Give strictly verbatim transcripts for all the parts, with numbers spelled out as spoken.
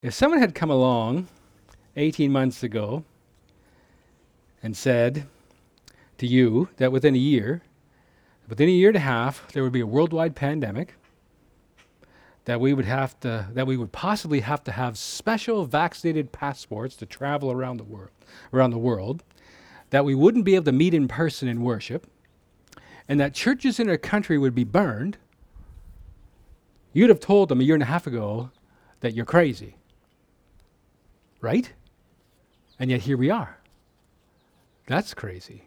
If someone had come along eighteen months ago and said to you that within a year, within a year and a half, there would be a worldwide pandemic, that we would have to, that we would possibly have to have special vaccinated passports to travel around the world, around the world, that we wouldn't be able to meet in person in worship, and that churches in our country would be burned, you'd have told them a year and a half ago that you're crazy. Right? And yet here we are. That's crazy.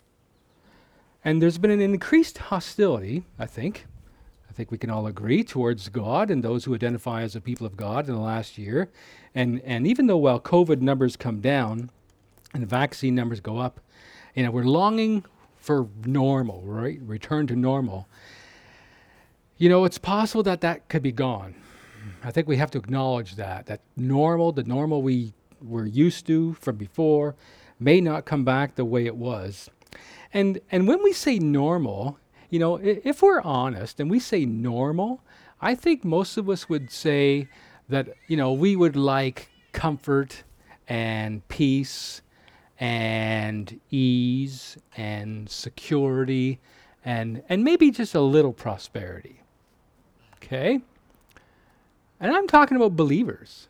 And there's been an increased hostility, I think. I think we can all agree, towards God and those who identify as the people of God in the last year. And and even though while COVID numbers come down and the vaccine numbers go up, you know, we're longing for normal, right? Return to normal. You know, it's possible that that could be gone. I think we have to acknowledge that, that normal, the normal we were used to from before, may not come back the way it was. And and when we say normal, you know, I- if we're honest and we say normal, I think most of us would say that, you know, we would like comfort and peace and ease and security and and maybe just a little prosperity. Okay? And I'm talking about believers.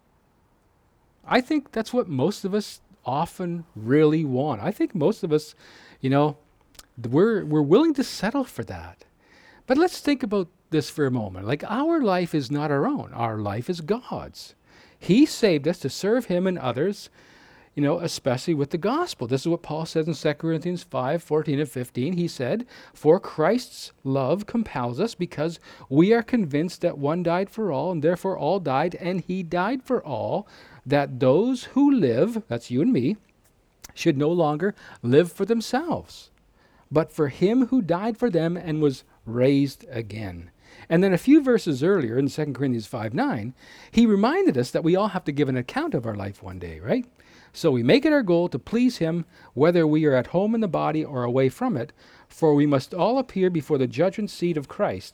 I think that's what most of us often really want. I think most of us, you know, th- we're we're willing to settle for that. But let's think about this for a moment. Like, our life is not our own. Our life is God's. He saved us to serve him and others, you know, especially with the gospel. This is what Paul says in Second Corinthians five, fourteen and fifteen. He said, "For Christ's love compels us, because we are convinced that one died for all, and therefore all died, and he died for all, that those who live," that's you and me, "should no longer live for themselves, but for him who died for them and was raised again." And then a few verses earlier in Second Corinthians five nine, he reminded us that we all have to give an account of our life one day, right? So we make it our goal to please him, whether we are at home in the body or away from it, for we must all appear before the judgment seat of Christ.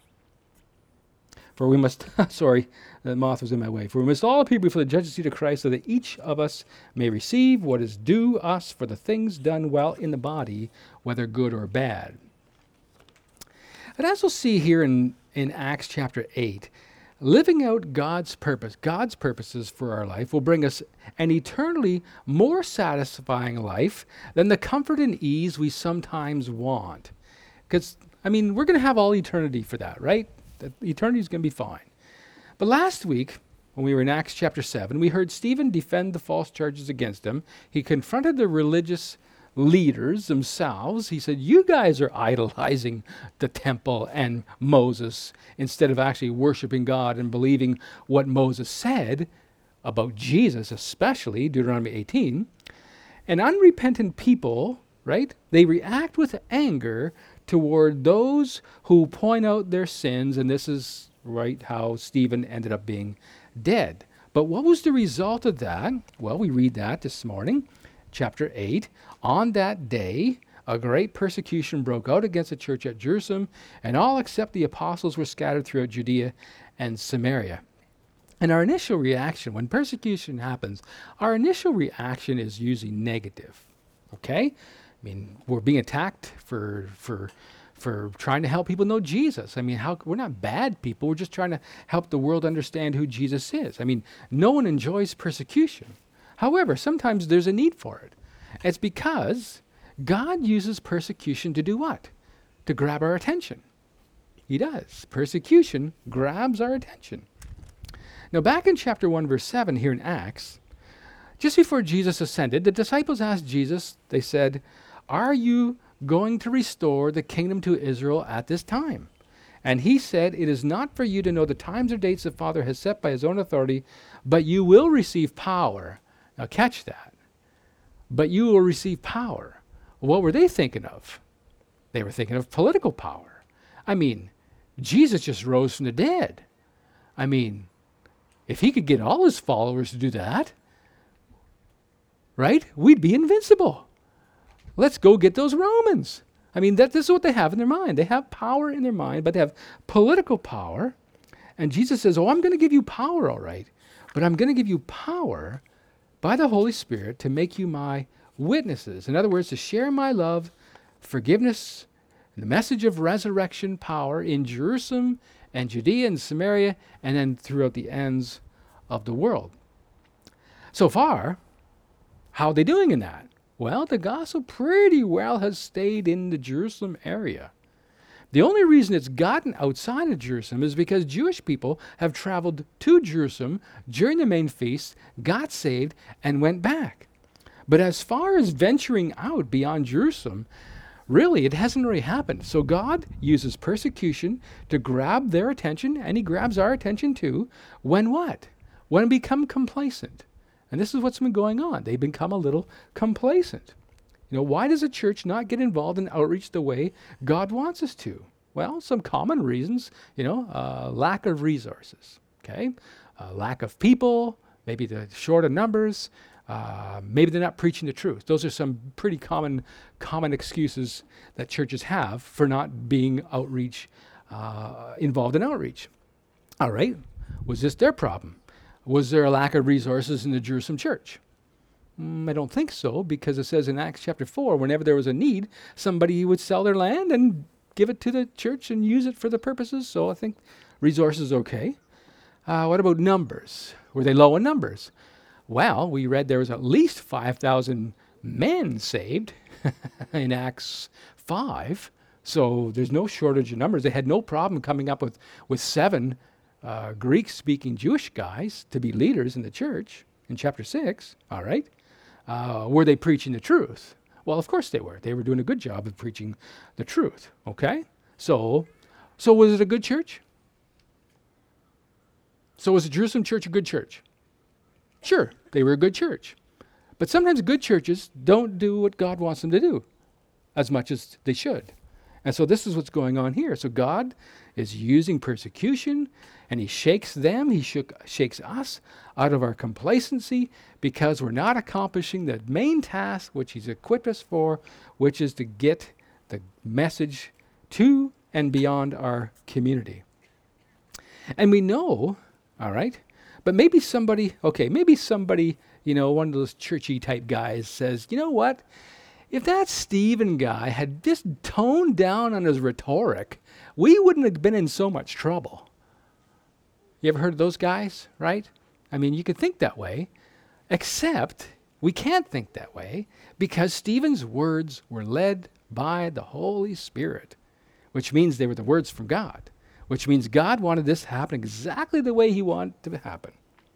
For we must, sorry, the moth was in my way. For we must all appear before the judgment seat of Christ, so that each of us may receive what is due us for the things done while in the body, whether good or bad. I'd also see here in, in Acts chapter eight, living out God's purpose, God's purposes for our life will bring us an eternally more satisfying life than the comfort and ease we sometimes want. Because, I mean, we're going to have all eternity for that, right? That eternity is going to be fine. But last week, when we were in Acts chapter seven, we heard Stephen defend the false charges against him. He confronted the religious leaders themselves. He said, "You guys are idolizing the temple and Moses instead of actually worshiping God and believing what Moses said about Jesus, especially Deuteronomy eighteen. And unrepentant people, right, they react with anger toward those who point out their sins, and this is, right, how Stephen ended up being dead. But what was the result of that? Well, we read that this morning, chapter eight. "On that day, a great persecution broke out against the church at Jerusalem, and all except the apostles were scattered throughout Judea and Samaria." And our initial reaction, when persecution happens, our initial reaction is usually negative. Okay? I mean, we're being attacked for for for trying to help people know Jesus. I mean, how we're not bad people. We're just trying to help the world understand who Jesus is. I mean, no one enjoys persecution. However, sometimes there's a need for it. It's because God uses persecution to do what? To grab our attention. He does. Persecution grabs our attention. Now, back in chapter one, verse seven, here in Acts, just before Jesus ascended, the disciples asked Jesus, they said, "Are you going to restore the kingdom to Israel at this time?" And he said, "It is not for you to know the times or dates the Father has set by his own authority, but you will receive power." Now, catch that. But you will receive power. What were they thinking of? They were thinking of political power. I mean, Jesus just rose from the dead. I mean, if he could get all his followers to do that, right, we'd be invincible. Let's go get those Romans. I mean, that, this is what they have in their mind. They have power in their mind, but they have political power. And Jesus says, "Oh, I'm going to give you power, all right. but I'm going to give you power by the Holy Spirit to make you my witnesses. In other words, to share my love, forgiveness, and the message of resurrection power in Jerusalem and Judea and Samaria, and then throughout the ends of the world. So far, how are they doing in that? Well, the gospel pretty well has stayed in the Jerusalem area. The only reason it's gotten outside of Jerusalem is because Jewish people have traveled to Jerusalem during the main feast, got saved, and went back. But as far as venturing out beyond Jerusalem, really, it hasn't really happened. So God uses persecution to grab their attention, and he grabs our attention too. When what? When we become complacent. And this is what's been going on. They become a little complacent. You know, why does a church not get involved in outreach the way God wants us to? Well, some common reasons, you know, uh, lack of resources, okay? Uh, lack of people, maybe the short of numbers, uh, maybe they're not preaching the truth. Those are some pretty common common excuses that churches have for not being outreach, uh, involved in outreach. All right, was this their problem? Was there a lack of resources in the Jerusalem church? Mm, I don't think so, because it says in Acts chapter four, whenever there was a need, somebody would sell their land and give it to the church and use it for the purposes. So I think resources okay. Uh, what about numbers? Were they low in numbers? Well, we read there was at least five thousand men saved in Acts five. So there's no shortage of numbers. They had no problem coming up with, with seven uh, Greek-speaking Jewish guys to be leaders in the church in chapter six. All right. Uh, were they preaching the truth? Well, of course they were. They were doing a good job of preaching the truth. Okay? So, so was it a good church? So was the Jerusalem church a good church? Sure, they were a good church. But sometimes good churches don't do what God wants them to do as much as they should. And so this is what's going on here. So God is using persecution, and he shakes them, he shook, shakes us out of our complacency because we're not accomplishing the main task which he's equipped us for, which is to get the message to and beyond our community. And we know, all right, but maybe somebody, okay, maybe somebody, you know, one of those churchy type guys says, you know what? If that Stephen guy had just toned down on his rhetoric, we wouldn't have been in so much trouble. You ever heard of those guys, right? I mean, you could think that way, except we can't think that way because Stephen's words were led by the Holy Spirit, which means they were the words from God, which means God wanted this to happen exactly the way he wanted it to happen.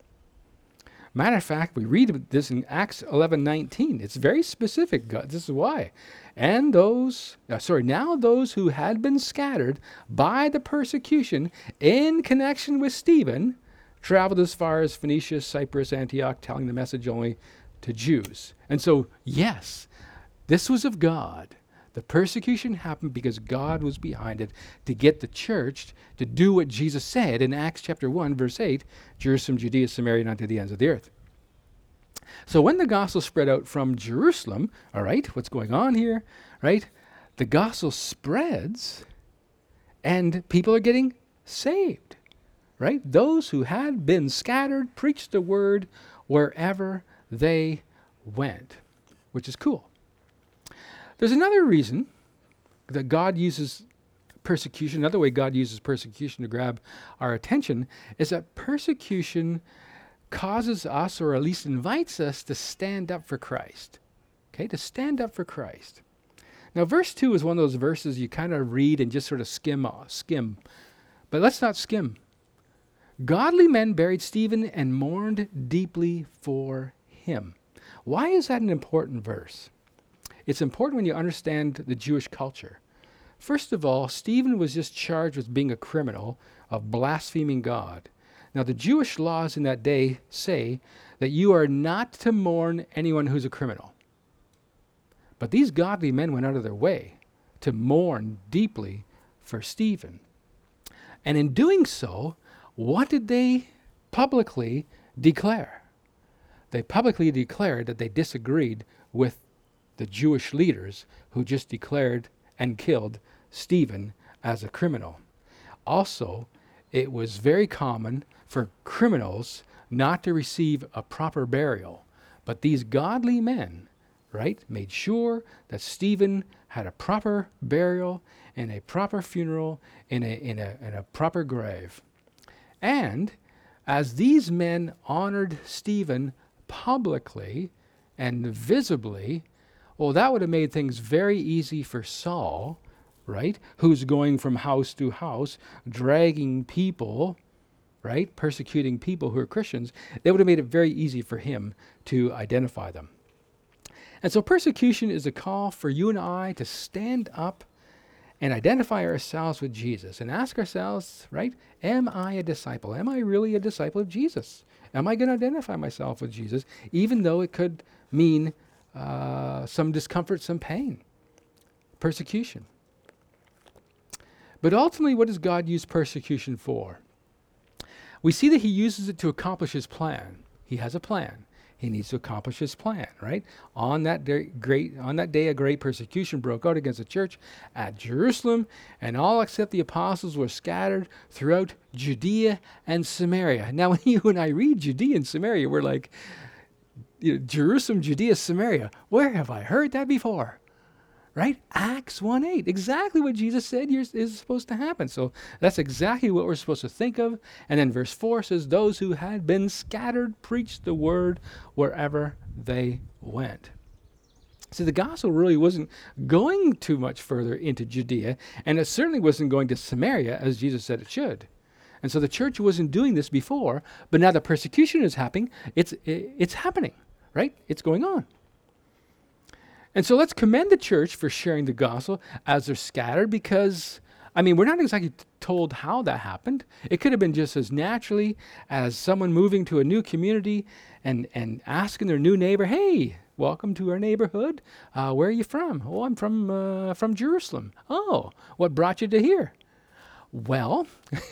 Matter of fact, we read this in Acts eleven nineteen. It's very specific. God, this is why. And those, uh, sorry, now those who had been scattered by the persecution in connection with Stephen traveled as far as Phoenicia, Cyprus, Antioch, telling the message only to Jews. And so, yes, this was of God. The persecution happened because God was behind it to get the church to do what Jesus said in Acts chapter one, verse eight, Jerusalem, Judea, Samaria, and unto the ends of the earth. So when the gospel spread out from Jerusalem, all right, what's going on here, right? The gospel spreads and people are getting saved, right? Those who had been scattered preached the word wherever they went, which is cool. There's another reason that God uses persecution, another way God uses persecution to grab our attention, is that persecution causes us, or at least invites us, to stand up for Christ. Okay, to stand up for Christ. Now, verse two is one of those verses you kind of read and just sort of skim, skim. But let's not skim. Godly men buried Stephen and mourned deeply for him. Why is that an important verse? It's important when you understand the Jewish culture. First of all, Stephen was just charged with being a criminal, of blaspheming God. Now, the Jewish laws in that day say that you are not to mourn anyone who's a criminal. But these godly men went out of their way to mourn deeply for Stephen. And in doing so, what did they publicly declare? They publicly declared that they disagreed with the Jewish leaders who just declared and killed Stephen as a criminal. Also, it was very common for criminals not to receive a proper burial. But these godly men, right, made sure that Stephen had a proper burial and a proper funeral in a, in a, in a proper grave. And as these men honored Stephen publicly and visibly, well, that would have made things very easy for Saul, right, who's going from house to house, dragging people, right, persecuting people who are Christians. They would have made it very easy for him to identify them. And so persecution is a call for you and I to stand up and identify ourselves with Jesus and ask ourselves, right, am I a disciple? Am I really a disciple of Jesus? Am I going to identify myself with Jesus, even though it could mean uh, some discomfort, some pain, persecution? But ultimately, what does God use persecution for? We see that he uses it to accomplish his plan. He has a plan. He needs to accomplish his plan, right? On that day, great, on that day, a great persecution broke out against the church at Jerusalem, and all except the apostles were scattered throughout Judea and Samaria. Now, when you and I read Judea and Samaria, we're like, you know, Jerusalem, Judea, Samaria. Where have I heard that before? Right? Acts one eight, exactly what Jesus said is supposed to happen. So that's exactly what we're supposed to think of. And then verse four says, those who had been scattered preached the word wherever they went. See, the gospel really wasn't going too much further into Judea, and it certainly wasn't going to Samaria as Jesus said it should. And so the church wasn't doing this before, but now the persecution is happening. It's, it's happening, right? It's going on. And so let's commend the church for sharing the gospel as they're scattered, because, I mean, we're not exactly t- told how that happened. It could have been just as naturally as someone moving to a new community and, and asking their new neighbor, hey, welcome to our neighborhood. Uh, where are you from? Oh, I'm from, uh, from Jerusalem. Oh, what brought you to here? Well,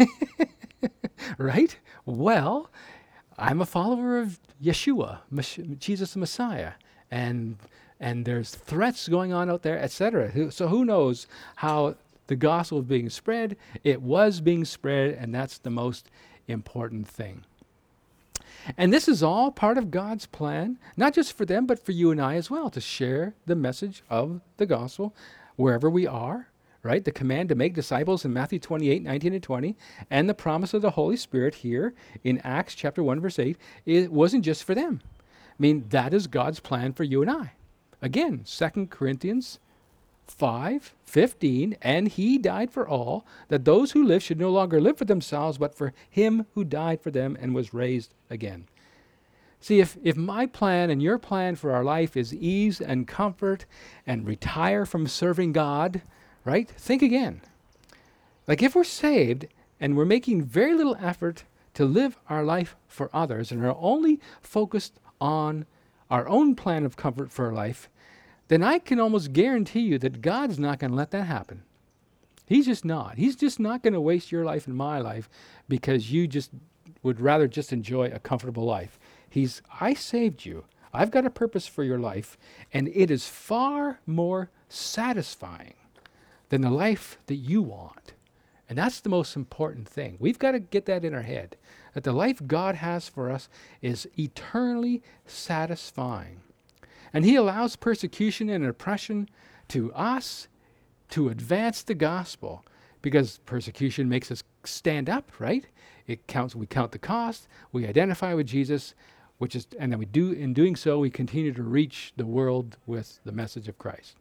right? Well, I'm a follower of Yeshua, Mes- Jesus the Messiah. And And there's threats going on out there, et cetera. So who knows how the gospel is being spread? It was being spread, and that's the most important thing. And this is all part of God's plan, not just for them, but for you and I as well, to share the message of the gospel wherever we are, right? The command to make disciples in Matthew twenty-eight, nineteen and twenty, and the promise of the Holy Spirit here in Acts chapter one, verse eight, it wasn't just for them. I mean, that is God's plan for you and I. Again, Second Corinthians five fifteen, and he died for all, that those who live should no longer live for themselves, but for him who died for them and was raised again. See, if, if my plan and your plan for our life is ease and comfort and retire from serving God, right? Think again. Like if we're saved and we're making very little effort to live our life for others and are only focused on our own plan of comfort for our life, then I can almost guarantee you that God's not going to let that happen. He's just not. He's just not going to waste your life and my life because you just would rather just enjoy a comfortable life. He's, I saved you. I've got a purpose for your life, and it is far more satisfying than the life that you want. And that's the most important thing. We've got to get that in our head, that the life God has for us is eternally satisfying. And he allows persecution and oppression to us to advance the gospel, because persecution makes us stand up, right? It counts, we count the cost, we identify with Jesus, which is, and then we do, in doing so, we continue to reach the world with the message of Christ.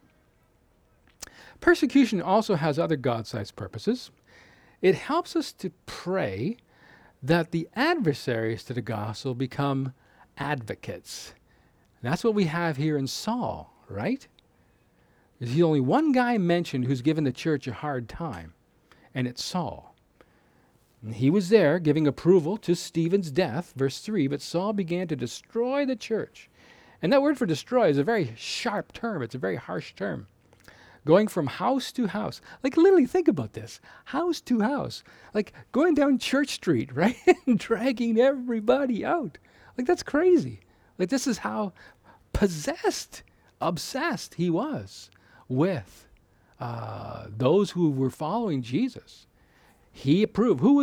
Persecution also has other God-sized purposes. It helps us to pray that the adversaries to the gospel become advocates. And that's what we have here in Saul, right? There's only one guy mentioned who's given the church a hard time, and it's Saul. And he was there giving approval to Stephen's death, verse three, but Saul began to destroy the church. And that word for destroy is a very sharp term. It's a very harsh term. Going from house to house. Like literally think about this. House to house. Like going down Church Street, right? And dragging everybody out. Like that's crazy. Like this is how possessed, obsessed he was with uh, those who were following Jesus. He approved. Who was he?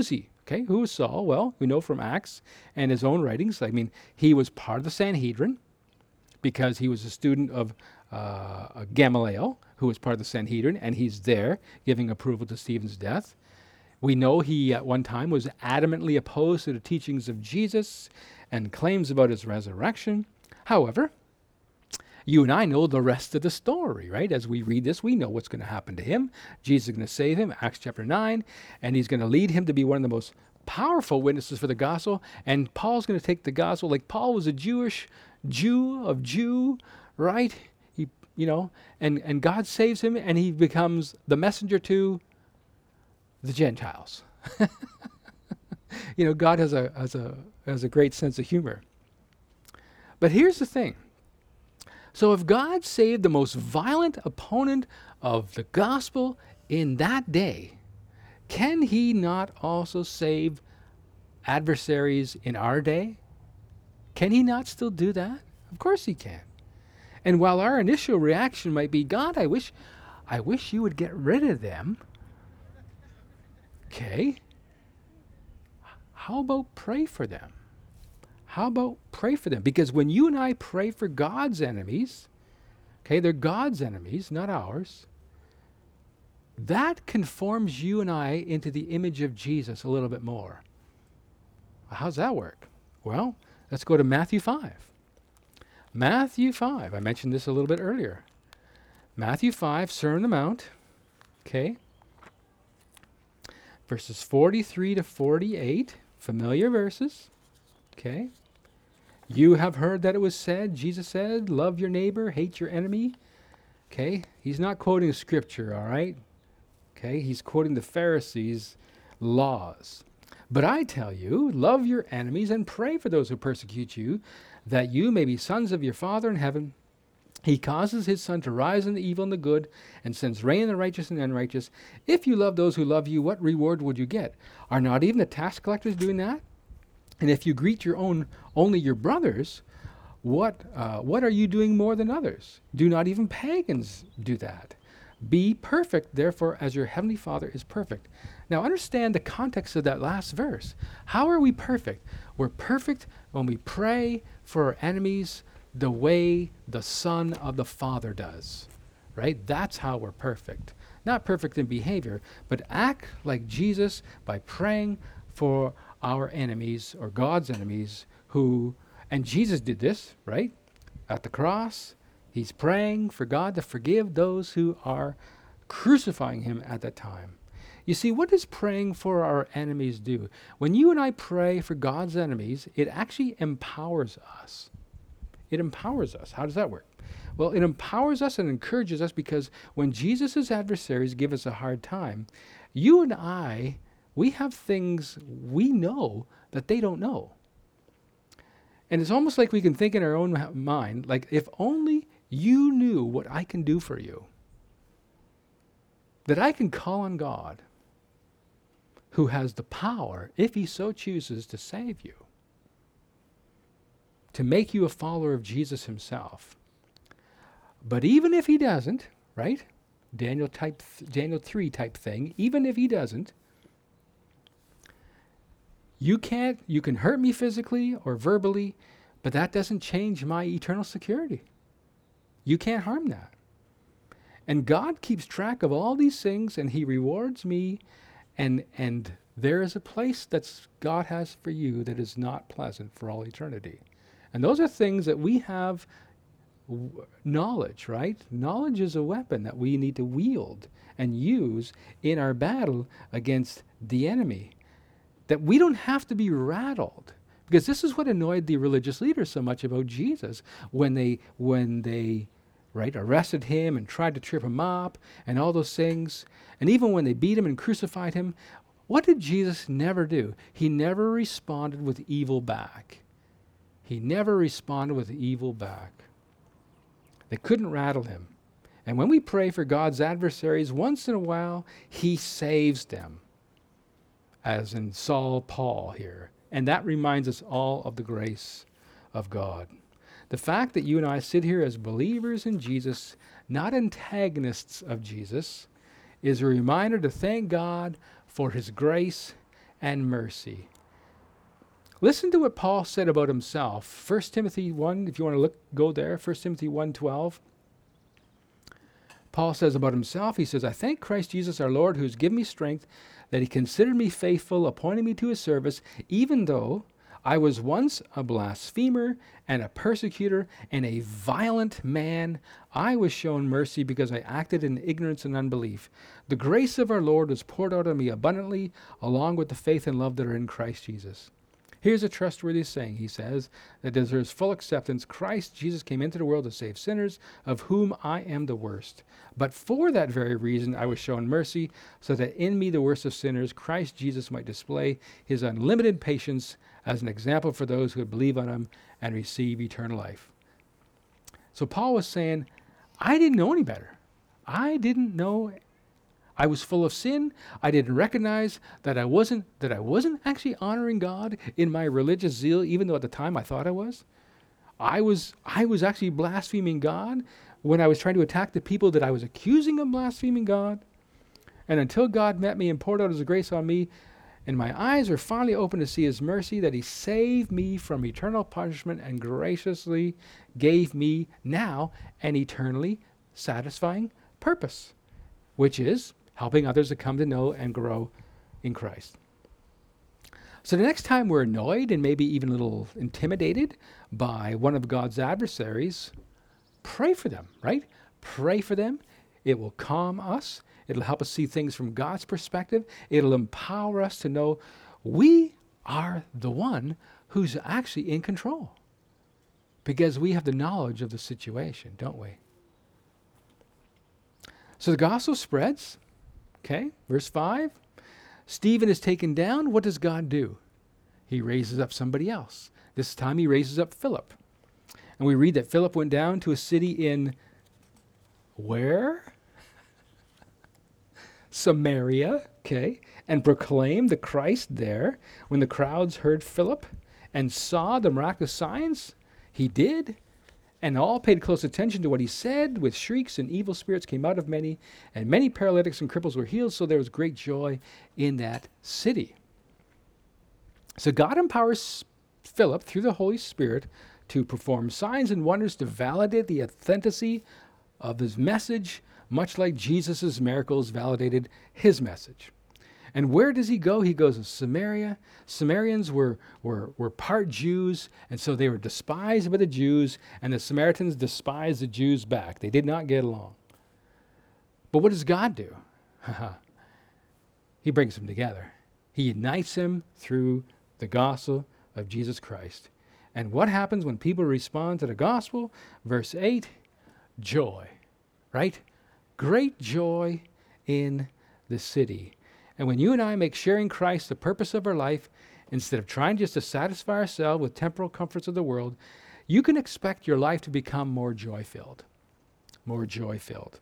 Okay, who was Saul? Well, we know from Acts and his own writings. I mean, he was part of the Sanhedrin because he was a student of uh, Gamaliel, who was part of the Sanhedrin, and he's there giving approval to Stephen's death. We know he at one time was adamantly opposed to the teachings of Jesus and claims about his resurrection. However, you and I know the rest of the story, right? As we read this, we know what's going to happen to him. Jesus is going to save him, Acts chapter nine, and he's going to lead him to be one of the most powerful witnesses for the gospel. And Paul's going to take the gospel, like Paul was a Jewish Jew of Jew, right? He, you know, and, and God saves him, and he becomes the messenger to the Gentiles. You know, God has a has a has a great sense of humor. But here's the thing. So if God saved the most violent opponent of the gospel in that day, can he not also save adversaries in our day? Can he not still do that? Of course he can. And while our initial reaction might be, God, I wish I wish you would get rid of them. Okay. How about pray for them? How about pray for them? Because when you and I pray for God's enemies, okay, they're God's enemies, not ours, that conforms you and I into the image of Jesus a little bit more. How's that work? Well, let's go to Matthew five. Matthew five. I mentioned this a little bit earlier. Matthew five, Sermon on the Mount, okay, verses forty-three to forty-eight, familiar verses, okay. You have heard that it was said, Jesus said, love your neighbor, hate your enemy. Okay, he's not quoting scripture, all right? Okay, he's quoting the Pharisees' laws. But I tell you, love your enemies and pray for those who persecute you, that you may be sons of your Father in heaven. He causes his sun to rise on the evil and the good, and sends rain on the righteous and unrighteous. If you love those who love you, what reward would you get? Are not even the tax collectors doing that? And if you greet your own only your brothers, what uh, what are you doing more than others? Do not even pagans do that? Be perfect, therefore, as your heavenly Father is perfect. Now understand the context of that last verse. How are we perfect? We're perfect when we pray for our enemies the way the Son of the Father does. Right? That's how we're perfect. Not perfect in behavior, but act like Jesus by praying for our enemies or God's enemies who, and Jesus did this, right? At the cross, he's praying for God to forgive those who are crucifying him at that time. You see, what does praying for our enemies do? When you and I pray for God's enemies, it actually empowers us. It empowers us. How does that work? Well, it empowers us and encourages us because when Jesus' adversaries give us a hard time, you and I, we have things we know that they don't know. And it's almost like we can think in our own ha- mind, like if only you knew what I can do for you, that I can call on God who has the power, if he so chooses, to save you, to make you a follower of Jesus himself. But even if he doesn't, right? Daniel type th- Daniel three type thing, even if he doesn't, You can't, you can hurt me physically or verbally, but that doesn't change my eternal security. You can't harm that. And God keeps track of all these things and he rewards me, and and there is a place that God has for you that is not pleasant for all eternity. And those are things that we have w- knowledge, right? Knowledge is a weapon that we need to wield and use in our battle against the enemy. That we don't have to be rattled, because this is what annoyed the religious leaders so much about Jesus when they when they right arrested him and tried to trip him up and all those things, and even when they beat him and crucified him. What did Jesus never do? He never responded with evil back. He never responded with evil back. They couldn't rattle him. And when we pray for God's adversaries, once in a while, he saves them, as in Saul Paul here. And that reminds us all of the grace of God. The fact that you and I sit here as believers in Jesus, not antagonists of Jesus, is a reminder to thank God for his grace and mercy. Listen to what Paul said about himself. First Timothy one, if you want to look, go there, First Timothy one twelve. Paul says about himself, he says, I thank Christ Jesus our Lord, who has given me strength, that he considered me faithful, appointing me to his service, even though I was once a blasphemer and a persecutor and a violent man. I was shown mercy because I acted in ignorance and unbelief. The grace of our Lord was poured out on me abundantly, along with the faith and love that are in Christ Jesus. Here's a trustworthy saying, he says, that deserves full acceptance. Christ Jesus came into the world to save sinners, of whom I am the worst. But for that very reason I was shown mercy, so that in me, the worst of sinners, Christ Jesus might display his unlimited patience as an example for those who would believe on him and receive eternal life. So Paul was saying, I didn't know any better. I didn't know. I was full of sin. I didn't recognize that I wasn't that I wasn't actually honoring God in my religious zeal, even though at the time I thought I was. I was I was actually blaspheming God when I was trying to attack the people that I was accusing of blaspheming God. And until God met me and poured out his grace on me, and my eyes were finally open to see his mercy, that he saved me from eternal punishment and graciously gave me now an eternally satisfying purpose, which is helping others to come to know and grow in Christ. So the next time we're annoyed and maybe even a little intimidated by one of God's adversaries, pray for them, right? Pray for them. It will calm us. It'll help us see things from God's perspective. It'll empower us to know we are the one who's actually in control, because we have the knowledge of the situation, don't we? So the gospel spreads. Okay, verse five. Stephen is taken down. What does God do? He raises up somebody else. This time he raises up Philip. And we read that Philip went down to a city in where? Samaria, okay, and proclaimed the Christ there. When the crowds heard Philip and saw the miraculous signs he did, and all paid close attention to what he said, with shrieks and evil spirits came out of many, and many paralytics and cripples were healed, so there was great joy in that city. So God empowers Philip through the Holy Spirit to perform signs and wonders to validate the authenticity of his message, much like Jesus' miracles validated his message. And where does he go? He goes to Samaria. Samaritans were, were, were part Jews, and so they were despised by the Jews, and the Samaritans despised the Jews back. They did not get along. But what does God do? He brings them together. He unites them through the gospel of Jesus Christ. And what happens when people respond to the gospel? Verse eight, joy, right? Great joy in the city. And when you and I make sharing Christ the purpose of our life, instead of trying just to satisfy ourselves with temporal comforts of the world, you can expect your life to become more joy-filled. More joy-filled.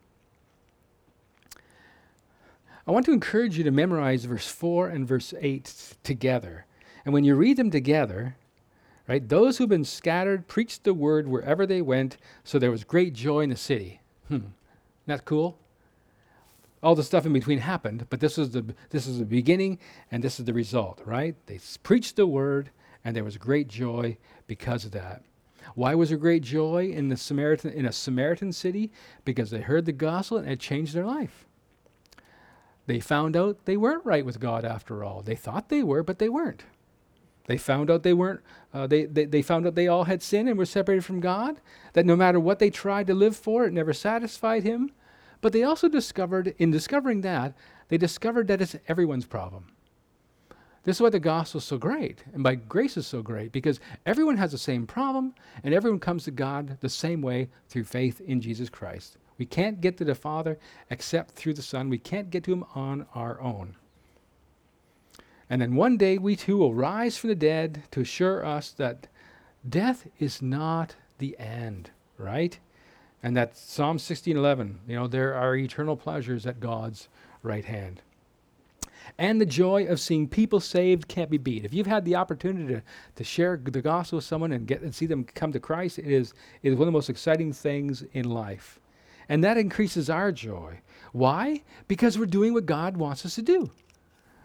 I want to encourage you to memorize verse four and verse eight together. And when you read them together, right, those who've been scattered preached the word wherever they went, so there was great joy in the city. Hmm. Isn't that cool? All the stuff in between happened, but this is the this is the beginning, and this is the result, right? They s- preached the word, and there was great joy because of that. Why was there great joy in the Samaritan in a Samaritan city? Because they heard the gospel and it changed their life. They found out they weren't right with God after all. They thought they were, but they weren't. They found out they weren't. Uh, they, they they found out they all had sinned and were separated from God. That no matter what they tried to live for, it never satisfied Him. But they also discovered, in discovering that, they discovered that it's everyone's problem. This is why the gospel is so great, and by grace is so great, because everyone has the same problem, and everyone comes to God the same way through faith in Jesus Christ. We can't get to the Father except through the Son. We can't get to Him on our own. And then one day we too will rise from the dead to assure us that death is not the end, right? And that Psalm sixteen eleven, you know, there are eternal pleasures at God's right hand. And the joy of seeing people saved can't be beat. If you've had the opportunity to, to share the gospel with someone and get and see them come to Christ, it is, it is one of the most exciting things in life. And that increases our joy. Why? Because we're doing what God wants us to do.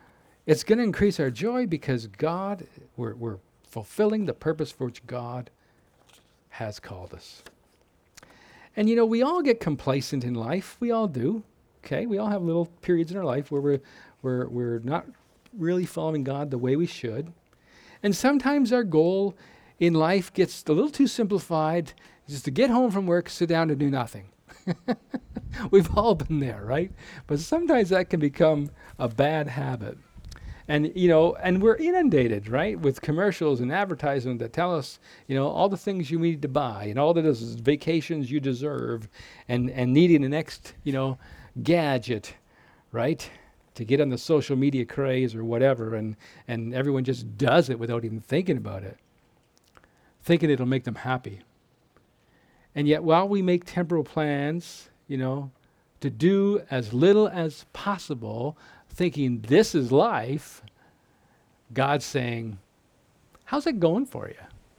It's going to increase our joy because God, we're, we're fulfilling the purpose for which God has called us. And you know, we all get complacent in life. We all do. Okay, we all have little periods in our life where we're we're we're not really following God the way we should. And sometimes our goal in life gets a little too simplified, just to get home from work, sit down and do nothing. We've all been there, right? But sometimes that can become a bad habit. And, you know, and we're inundated, right, with commercials and advertisement that tell us, you know, all the things you need to buy and all that is, is vacations you deserve and, and needing the next, you know, gadget, right, to get on the social media craze or whatever. And, and everyone just does it without even thinking about it, thinking it'll make them happy. And yet while we make temporal plans, you know, to do as little as possible, thinking this is life, God's saying, how's it going for you?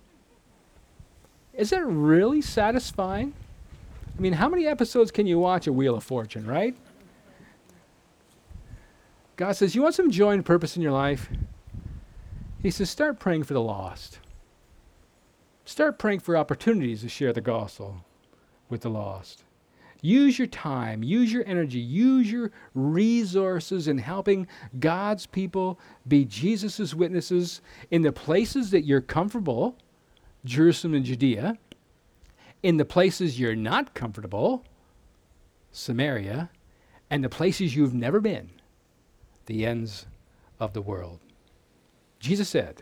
Is it really satisfying? I mean, how many episodes can you watch of Wheel of Fortune, right? God says, you want some joy and purpose in your life? He says, start praying for the lost. Start praying for opportunities to share the gospel with the lost. Use your time, use your energy, use your resources in helping God's people be Jesus' witnesses in the places that you're comfortable, Jerusalem and Judea, in the places you're not comfortable, Samaria, and the places you've never been, the ends of the world. Jesus said,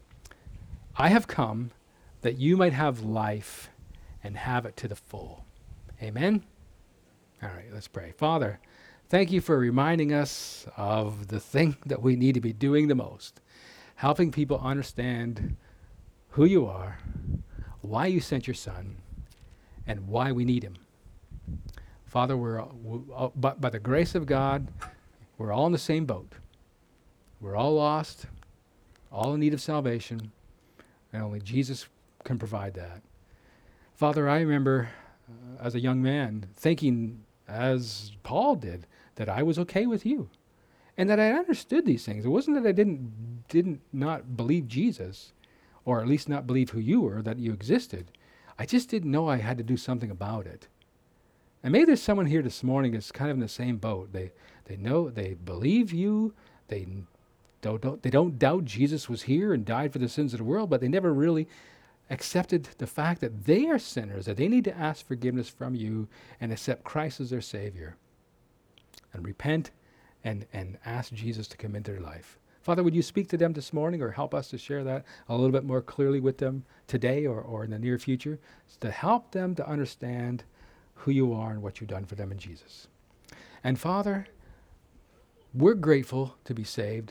I have come that you might have life and have it to the full. Amen? All right, let's pray. Father, thank you for reminding us of the thing that we need to be doing the most, helping people understand who you are, why you sent your son, and why we need him. Father, we're all, w- all, by, by the grace of God, we're all in the same boat. We're all lost, all in need of salvation, and only Jesus can provide that. Father, I remember uh, as a young man thinking, as Paul did, that I was okay with you and that I understood these things. It wasn't that I didn't didn't not believe Jesus, or at least not believe who you were, that you existed. I just didn't know I had to do something about it. And maybe there's someone here this morning that's kind of in the same boat. They they know, they believe you, they don't, don't they don't doubt Jesus was here and died for the sins of the world, but they never really accepted the fact that they are sinners, that they need to ask forgiveness from you and accept Christ as their Savior and repent and, and ask Jesus to come into their life. Father, would you speak to them this morning or help us to share that a little bit more clearly with them today or, or in the near future, to help them to understand who you are and what you've done for them in Jesus. And Father, we're grateful to be saved.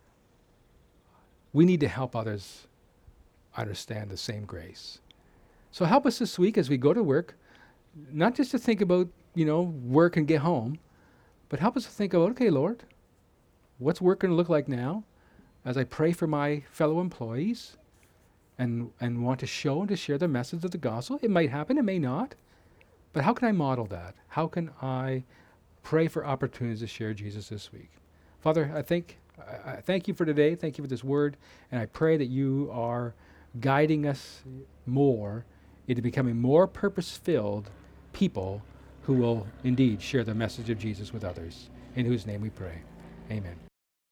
We need to help others understand the same grace. So help us this week as we go to work, not just to think about, you know, work and get home, but help us to think about, okay, Lord, what's work going to look like now as I pray for my fellow employees and, and want to show and to share the message of the gospel? It might happen, it may not, but how can I model that? How can I pray for opportunities to share Jesus this week? Father, I think I, I thank you for today. Thank you for this word, and I pray that you are guiding us more into becoming more purpose-filled people who will indeed share the message of Jesus with others, in whose name we pray. Amen.